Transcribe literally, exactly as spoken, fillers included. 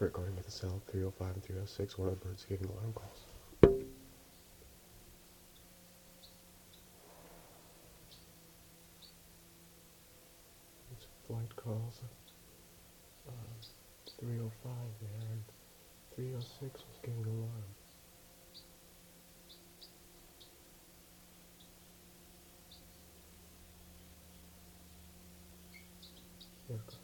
recording at the cell three oh five and three oh six. One of the birds giving alarm calls. It's flight calls. Uh, three oh five there, and three oh six was giving alarm. Here it goes.